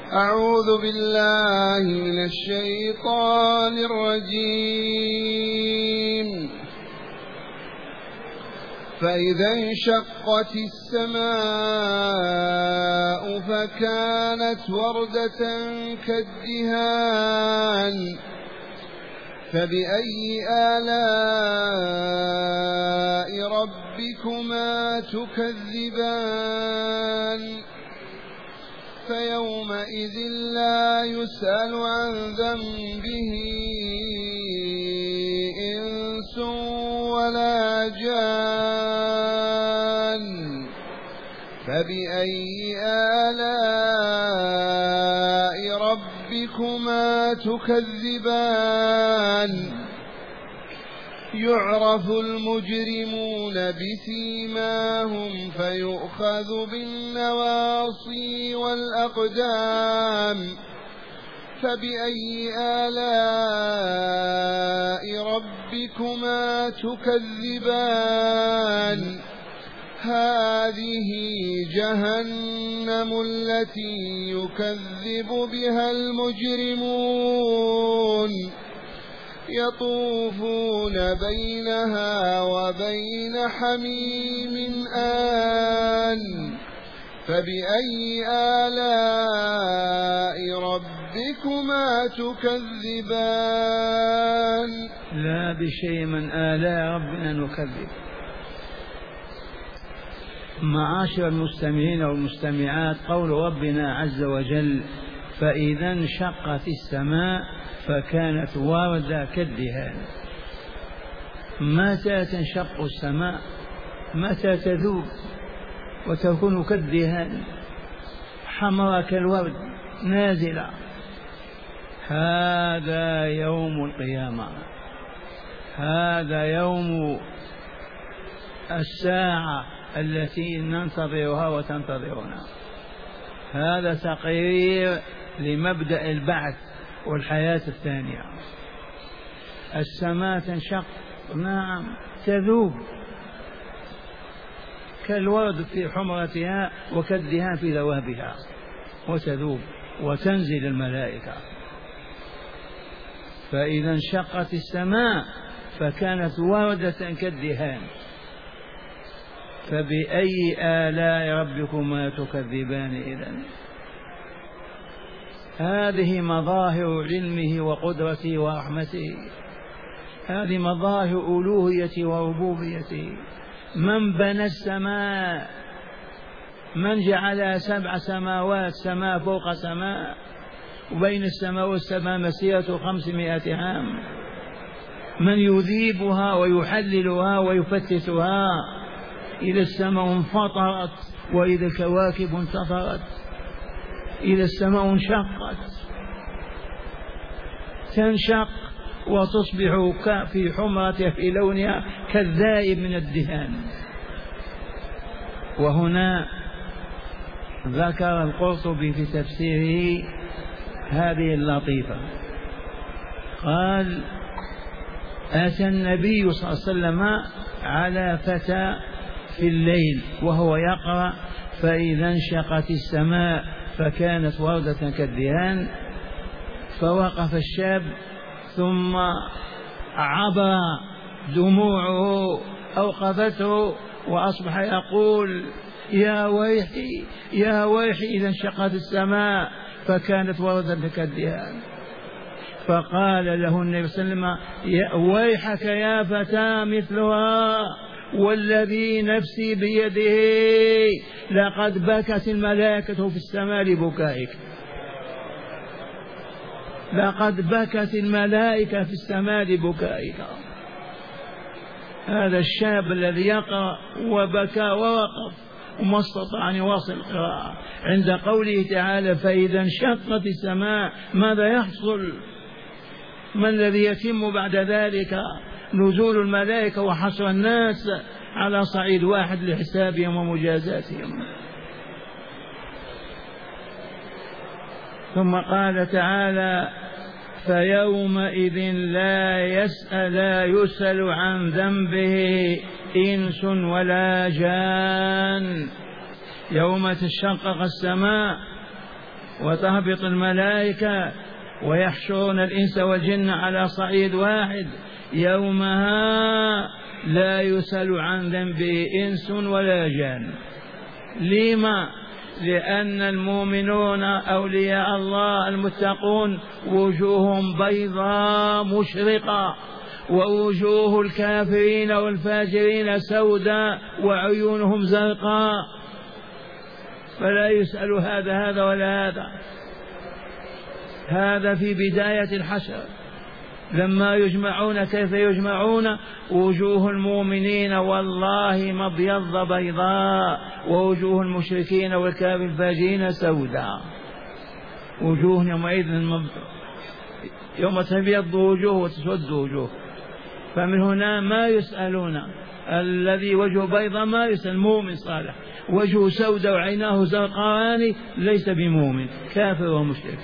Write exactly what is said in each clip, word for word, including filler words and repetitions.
أعوذ بالله من الشيطان الرجيم. فإذا انشقت السماء فكانت وردة كالدهان فبأي آلاء ربكما تكذبان فيومئذ لا يسأل عن ذنبه إنس ولا جان فبأي آلاء ربكما تكذبان يعرف المجرمون بسيماهم فيؤخذ بالنواصي والأقدام فبأي آلاء ربكما تكذبان هذه جهنم التي يكذب بها المجرمون يطوفون بينها وبين حميم آن فبأي آلاء ربكما تكذبان لا بشيء من آلاء ربنا نكذب. معاشر المستمعين والمستمعات، قول ربنا عز وجل فإذا انشقت السماء فكانت واردة كالدهان. متى تنشق السماء؟ متى تذوب وتكون كالدهان حمراء كالورد نازلة؟ هذا يوم القيامة، هذا يوم الساعة التي ننتظرها وتنتظرنا. هذا تقرير لمبدأ البعث والحياة الثانية. السماء تنشق، نعم، تذوب كالورد في حمرتها وكالدهان في ذوابها، وتذوب وتنزل الملائكة. فإذا انشقت السماء فكانت وردة كالدهان فبأي آلاء ربكما تكذبان؟ إذن هذه مظاهر علمه وقدرته ورحمته، هذه مظاهر ألوهيته وربوبيته. من بنى السماء؟ من جعل سبع سماوات، سماء فوق سماء، وبين السماء والسماء مسيرة خمسمائة عام؟ من يذيبها ويحللها ويفتتها؟ إذا السماء انفطرت وإذا الكواكب انتثرت، إذا السماء انشقت تنشق وتصبح في حمرتها في لونها كالذائب من الدهان. وهنا ذكر القرطبي في تفسيره هذه اللطيفة، قال أتى النبي صلى الله عليه وسلم على فتى في الليل وهو يقرأ فإذا انشقت السماء فكانت وردة كالدهان، فوقف الشاب ثم عبر دموعه أوقفته وأصبح يقول يا ويحي يا ويحي إذا انشقت السماء فكانت وردة كالدهان. فقال له النبي صلى الله عليه وسلم ويحك يا فتى مثلها والذي نفسي بيده لقد بكت الملائكة في السماء لبكائك، لقد بكت الملائكة في السماء لبكائك. هذا الشاب الذي يقرأ وبكى ووقف وما استطاع أن يواصل القراءة عند قوله تعالى فإذا انشقت السماء. ماذا يحصل؟ ما الذي يتم بعد ذلك؟ نزول الملائكة وحشر الناس على صعيد واحد لحسابهم ومجازاتهم. ثم قال تعالى فيومئذ لا يسأل لا يسأل عن ذنبه إنس ولا جان. يوم تشقق السماء وتهبط الملائكة ويحشرون الإنس والجن على صعيد واحد، يومها لا يسأل عن ذنبه إنس ولا جان. لما؟ لأن المؤمنون أولياء الله المتقون وجوههم بيضاء مشرقة، ووجوه الكافرين والفاجرين سوداء وعيونهم زرقاء، فلا يسأل هذا هذا ولا هذا. هذا في بداية الحشر لما يجمعون. كيف يجمعون؟ وجوه المؤمنين والله مبيض بيضاء، ووجوه المشركين والكافرين الفاجرين سوداء. وجوه يومئذ مب... يوم تبيض وجوه وتسود وجوه. فمن هنا ما يسألون. الذي وجهه بيضاء ما يسأل، مؤمن صالح. وجهه سوداء وعيناه زرقاء ليس بمؤمن، كافر ومشرك.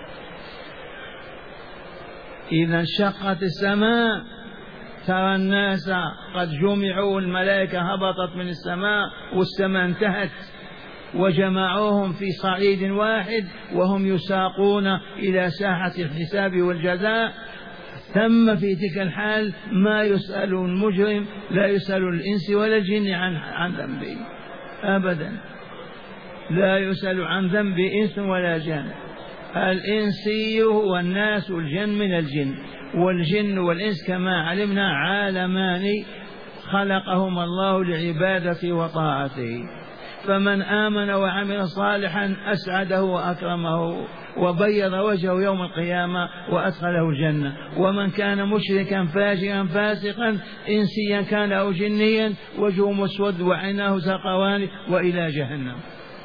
إذا انشقت السماء ترى الناس قد جمعوا، الملائكة هبطت من السماء والسماء انتهت، وجمعوهم في صعيد واحد وهم يساقون إلى ساحة الحساب والجزاء. ثم في تلك الحال ما يسأل المجرم، لا يسأل الإنس ولا الجن عن عن ذنبه أبدا، لا يسأل عن ذنب إنس ولا جن. الإنسي هو الناس والجن من الجن، والجن والإنس كما علمنا عالمان خلقهما الله لعبادته وطاعته. فمن آمن وعمل صالحا أسعده وأكرمه وبيض وجهه يوم القيامة وأدخله الجنة. ومن كان مشركا فاجرا فاسقا إنسيا كان أو جنيا وجهه مسود وعيناه زرقاوان وإلى جهنم.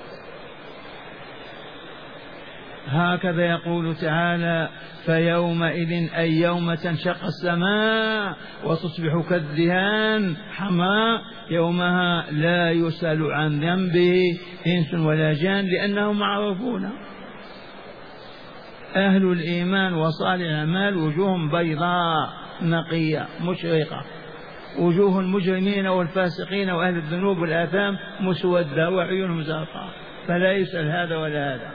هكذا يقول تعالى: فيومئذ أي يوم تنشق السماء وتصبح كالدهان حمراء، يومها لا يسأل عن ذنبه إنس ولا جان، لأنهم معروفون. أهل الإيمان وصالح الأعمال وجوههم بيضاء نقية مشرقة، وجوه المجرمين والفاسقين وأهل الذنوب والآثام مسودة وعيونهم زرقاء، فلا يسأل هذا ولا هذا.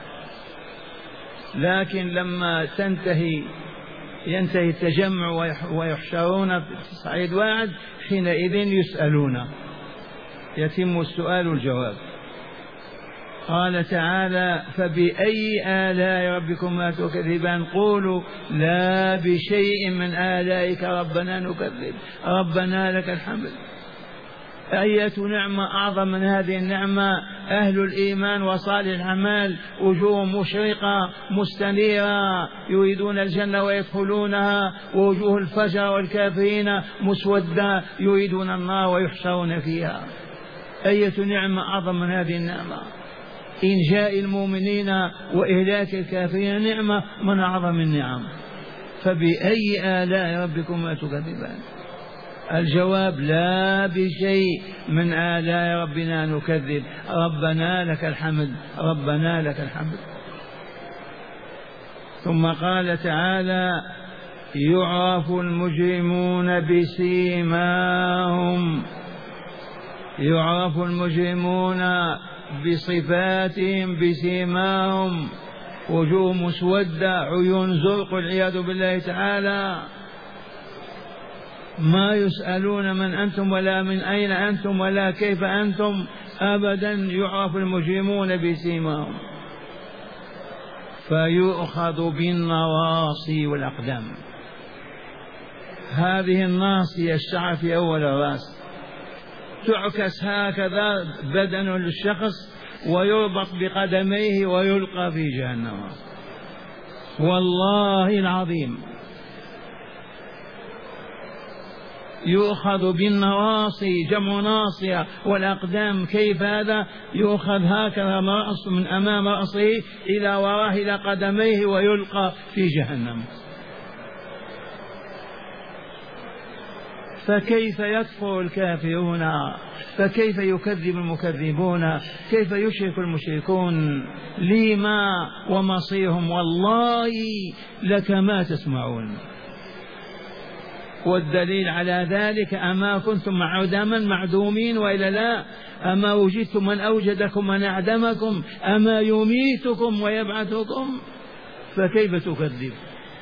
لكن لما تنتهي ينتهي التجمع ويحشرون في صعيد واحد، حينئذ يسألون، يتم السؤال والجواب. قال تعالى: فبأي آلاء ربكما تكذبان؟ قولوا لا بشيء من آلائك ربنا نكذب، ربنا لك الحمد. أية نعمة أعظم من هذه النعمة؟ أهل الإيمان وصالح الأعمال وجوه مشرقة مستنيرة يريدون الجنة ويدخلونها، ووجوه الفجر والكافرين مسودة يريدون النار ويحشرون فيها. أية نعمة أعظم من هذه النعمة؟ إنجاء المؤمنين وإهلاك الكافرين نعمة من أعظم النعم. فبأي آلاء ربكما تكذبان؟ الجواب: لا بشيء من آلاء ربنا نكذب، ربنا لك الحمد، ربنا لك الحمد. ثم قال تعالى: يعرف المجرمون بسيماهم، يعرف المجرمون بصفاتهم بسيماهم، وجوه مسودة عيون زرق والعياذ بالله تعالى. ما يسألون من أنتم ولا من أين أنتم ولا كيف أنتم أبدا، يعرف المجرمون بسيماهم. فيؤخذ بالنواصي والأقدام. هذه الناصية الشعر في أول الرأس تعكس هكذا بدن للشخص ويربط بقدميه ويلقى في جهنم. والله العظيم يؤخذ بالنواصي، جمع ناصية، والأقدام. كيف هذا؟ يؤخذ هكذا من أمام رأسه إلى وراه إلى قدميه ويلقى في جهنم. فكيف يكفر الكافرون؟ فكيف يكذب المكذبون؟ كيف يشرك المشركون؟ لما ومصيرهم والله لك ما تسمعون. والدليل على ذلك أما كنتم عدما معدومين وإلا لا؟ أما وجدتم من أوجدكم من أعدمكم؟ أما يميتكم ويبعثكم؟ فكيف تكذب؟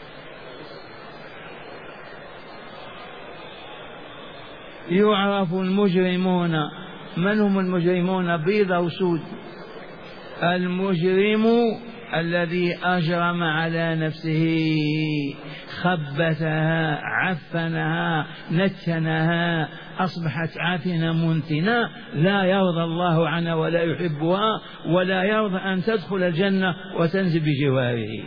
يعرف المجرمون. من هم المجرمون؟ بيض أو سود؟ المجرم الذي أجرم على نفسه، خبثها، عفنها، نتنها، أصبحت عافنة منتنة، لا يرضى الله عنها ولا يحبها ولا يرضى أن تدخل الجنة وتنزل بجواره.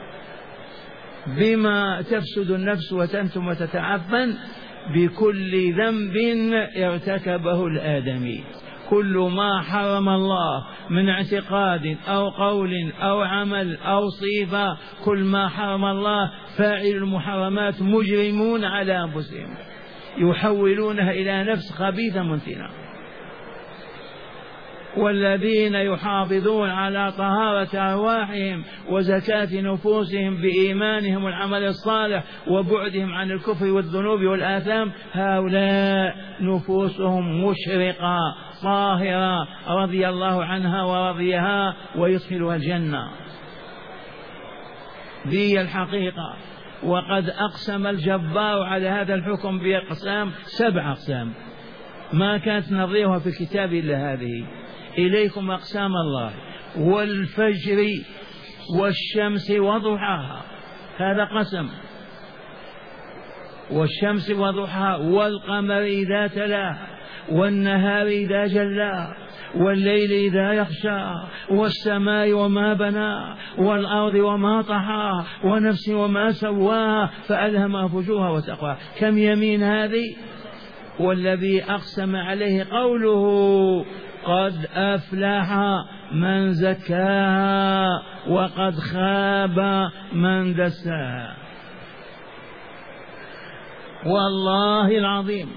بما تفسد النفس وتنتم وتتعفن؟ بكل ذنب ارتكبه الآدمي. كل ما حرم الله من اعتقاد أو قول أو عمل أو صفة، كل ما حرم الله فاعل المحرمات مجرمون على أنفسهم، يحولونها إلى نفس خبيثة منتنة. والذين يحافظون على طهارة أرواحهم وزكاة نفوسهم بإيمانهم والعمل الصالح وبعدهم عن الكفر والذنوب والآثام، هؤلاء نفوسهم مشرقة طاهرة رضي الله عنها ورضيها ويدخلها الجنة. ذي الحقيقة. وقد أقسم الجبار على هذا الحكم بأقسام، سبع أقسام ما كانت نظيرها في الكتاب إلا هذه. إليكم أقسام الله: والفجر والشمس وضحاها، هذا قسم، والشمس وضحاها، والقمر إذا تلاها، والنهار إذا جلاها، والليل إذا يغشى، والسماء وما بناها، والأرض وما طحاها، ونفس وما سواها فألهمها فجورها وتقواها. كم يمين هذه؟ والذي أقسم عليه قوله: قد أفلح من زكاها وقد خاب من دساها. والله العظيم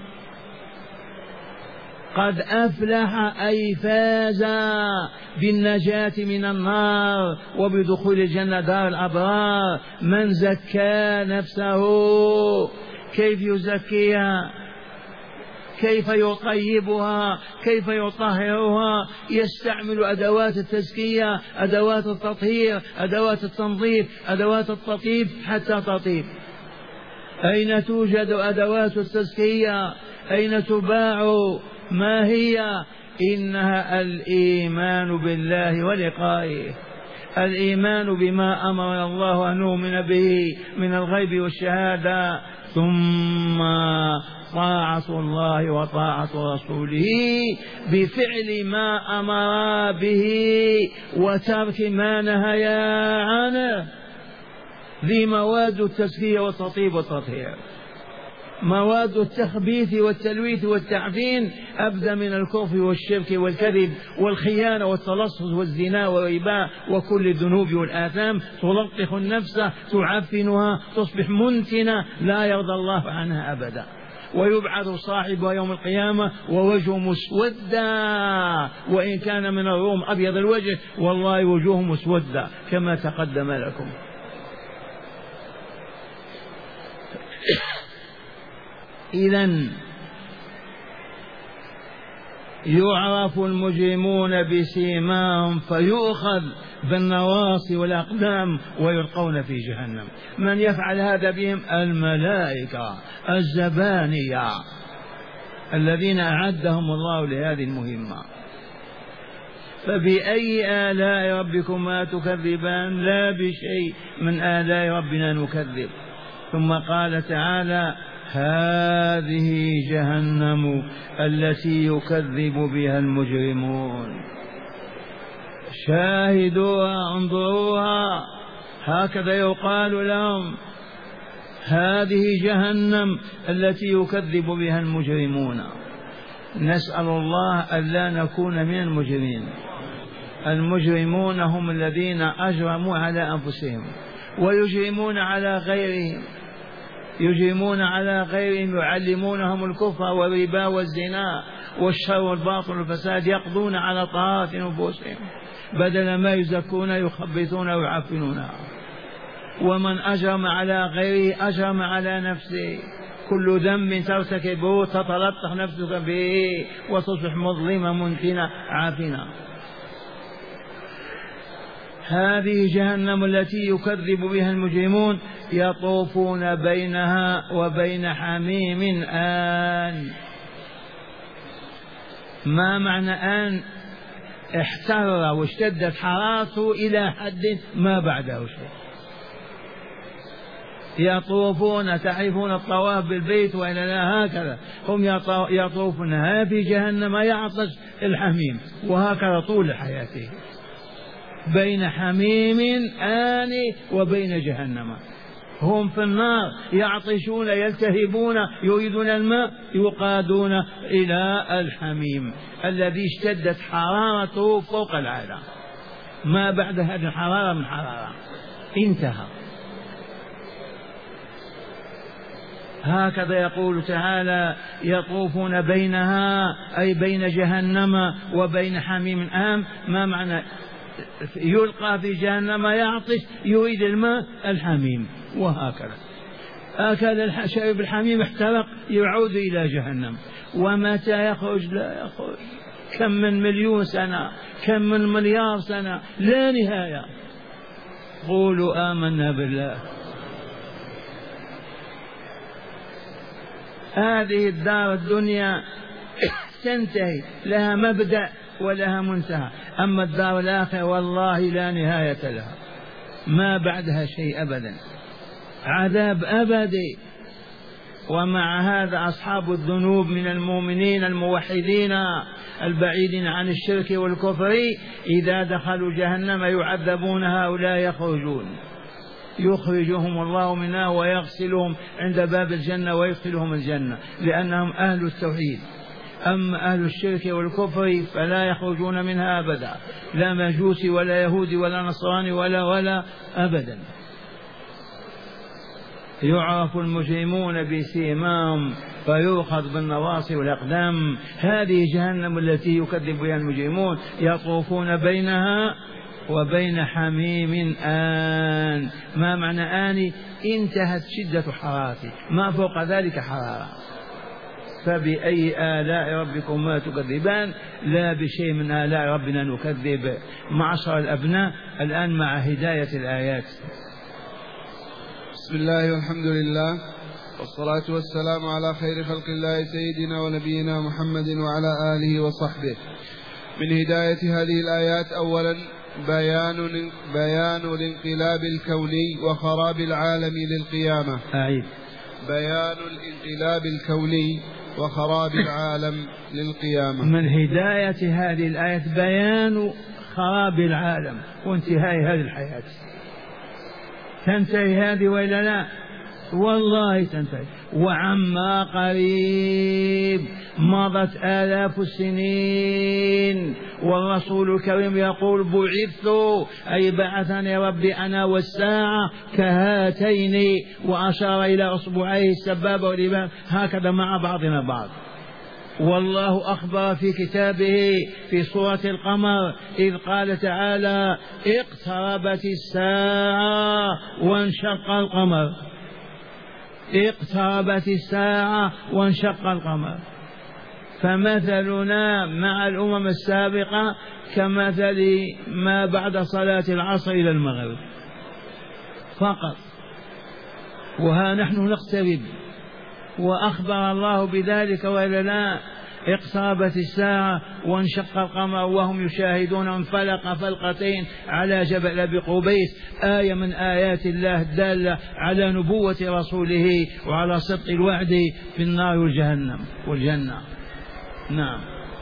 قد أفلح أي فاز بالنجاة من النار وبدخول الجنة دار الأبرار من زكى نفسه. كيف يزكيها؟ كيف يطيبها؟ كيف يطهرها؟ يستعمل أدوات التزكية، أدوات التطهير، أدوات التنظيف، أدوات التطيب حتى تطيب. أين توجد أدوات التزكية؟ أين تباع؟ ما هي؟ إنها الإيمان بالله ولقائه، الإيمان بما أمر الله أن نؤمن به من الغيب والشهادة، ثم طاعة الله وطاعة رسوله بفعل ما أمر به وترك ما نهى عنه. ذي مواد التزكية والتطيب والتطهير. مواد التخبيث والتلويث والتعفين أبدأ من الكفر والشرك والكذب والخيانة والتلصص والزنا والربا وكل الذنوب والآثام، تلطخ النفس، تعفنها، تصبح منتنة لا يرضى الله عنها أبدا. ويبعث صاحبها يوم القيامة ووجهه مسودا، وإن كان من الروم أبيض الوجه والله وجوه مسودة كما تقدم لكم. إذن يعرف المجرمون بسيماهم فيؤخذ بالنواصي والأقدام ويلقون في جهنم. من يفعل هذا بهم؟ الملائكة الزبانية الذين أعدهم الله لهذه المهمة. فبأي آلاء ربكما تكذبان؟ لا بشيء من آلاء ربنا نكذب. ثم قال تعالى: هذه جهنم التي يكذب بها المجرمون. شاهدوها، انظروها، هكذا يقال لهم: هذه جهنم التي يكذب بها المجرمون. نسأل الله ألا نكون من المجرمين. المجرمون هم الذين أجرموا على أنفسهم ويجرمون على غيرهم، يجرمون على غيرهم، يعلمونهم الكفر والربا والزنا والشر والباطل والفساد، يقضون على طهارة نفوسهم بدل ما يزكون يخبثون ويعفنونها. ومن أجرم على غيره أجرم على نفسه. كل ذنب ترتكبه تتلطخ نفسك به وتصبح مظلمة منتنة عافنة. هذه جهنم التي يكذب بها المجرمون يطوفون بينها وبين حميم آن. ما معنى آن؟ احتر واشتدت حرارته إلى حد ما بعده شيء. يطوفون، تعرفون الطواف بالبيت وإلى لا هكذا هم يطوفون. هذه جهنم يعطش الحميم وهكذا طول حياته بين حميم آن وبين جهنم. هم في النار يعطشون يلتهبون يريدون الماء يقادون إلى الحميم الذي اشتدت حرارته فوق العادة، ما بعد هذه الحرارة من حرارة انتهى. هكذا يقول تعالى يطوفون بينها أي بين جهنم وبين حميم آن. ما معنى يلقى في جهنم يعطش يريد الماء الحميم وهكذا. أكل شرب الحميم احترق يعود إلى جهنم. ومتى يخرج؟ لا يخرج. كم من مليون سنة، كم من مليار سنة، لا نهاية. قولوا آمنا بالله. هذه الدار الدنيا تنتهي، لها مبدأ ولها منتهى. أما الدار الآخرة والله لا نهاية لها، ما بعدها شيء أبدا، عذاب أبدي. ومع هذا أصحاب الذنوب من المؤمنين الموحدين البعيدين عن الشرك والكفر إذا دخلوا جهنم يعذبون، هؤلاء يخرجون، يخرجهم الله منها ويغسلهم عند باب الجنة ويدخلهم الجنة لأنهم أهل التوحيد. أما أهل الشرك والكفر فلا يخرجون منها أبدا، لا مجوسي ولا يهودي ولا نصراني ولا ولا أبدا. يعرف المجرمون بسيماهم فيؤخذ بالنواصي والأقدام. هذه جهنم التي يكذب بها المجرمون يطوفون بينها وبين حميم آن. ما معنى آن؟ انتهت شدة حرارته، ما فوق ذلك حرارة. فبأي آلاء ربكما تكذبان؟ لا بشيء من آلاء ربنا نكذب. معشر الأبناء الآن مع هداية الآيات. بسم الله والحمد لله والصلاة والسلام على خير خلق الله سيدنا ونبينا محمد وعلى آله وصحبه. من هداية هذه الآيات أولا بيان بيان الانقلاب الكوني وخراب العالم للقيامة. أعيد. بيان الانقلاب الكوني وخراب العالم للقيامة. من هداية هذه الآية بيان خراب العالم وانتهاء هذه الحياة. تنتهي هذه وإلا لا؟ والله تنتهي. وعما قريب مضت آلاف السنين والرسول الكريم يقول بعثت أي بعثني ربي أنا والساعة كهاتين، وأشار إلى أصبعيه السبابة والإبهام هكذا مع بعضنا بعض. والله أخبر في كتابه في سورة القمر إذ قال تعالى اقتربت الساعة وانشق القمر. اقتربت الساعة وانشق القمر. فمثلنا مع الأمم السابقة كمثل ما بعد صلاة العصر إلى المغرب فقط، وها نحن نقترب. وأخبر الله بذلك وإلا لا؟ اقتربت الساعة وانشق القمر وهم يشاهدون انفلق فلقتين على جبل أبي قبيس، آية من آيات الله الدالة على نبوة رسوله وعلى صدق الوعد في النار والجهنم والجنة. نعم.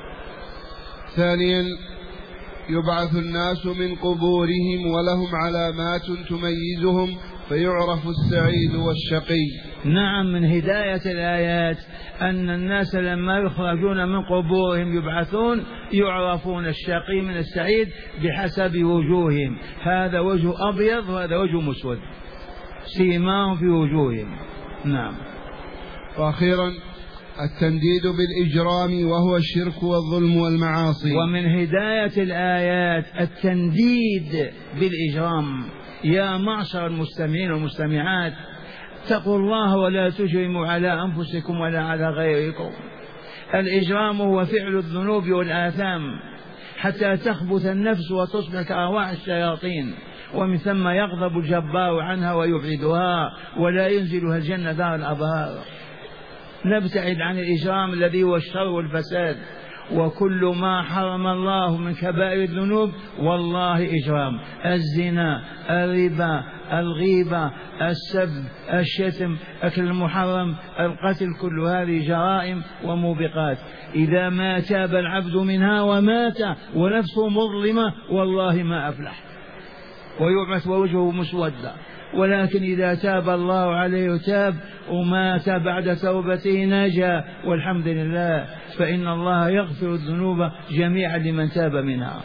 ثانيا يبعث الناس من قبورهم ولهم علامات تميزهم فيعرف السعيد والشقي. نعم. من هداية الآيات أن الناس لما يخرجون من قبورهم يبعثون يعرفون الشقي من السعيد بحسب وجوههم، هذا وجه أبيض وهذا وجه مسود سيماهم في وجوههم. نعم. وأخيرا التنديد بالإجرام وهو الشرك والظلم والمعاصي. ومن هداية الآيات التنديد بالإجرام. يا معشر المستمعين والمستمعات، اتقوا الله ولا تجرموا على أنفسكم ولا على غيركم. الإجرام هو فعل الذنوب والآثام حتى تخبث النفس وتصبح كأرواح الشياطين، ومن ثم يغضب الجبار عنها ويبعدها ولا ينزلها الجنة دار الأبرار. نبتعد عن الإجرام الذي هو الشر والفساد، وكل ما حرم الله من كبائر الذنوب والله إجرام. الزنا، الربا، الغيبة، السب، الشتم، أكل المحرم، القتل، كل هذه جرائم وموبقات. إذا ما تاب العبد منها ومات ونفسه مظلمة والله ما أفلح ويبعث ووجهه مسودة. ولكن إذا تاب الله عليه وتاب ومات بعد توبته نجا والحمد لله، فإن الله يغفر الذنوب جميعا لمن تاب منها.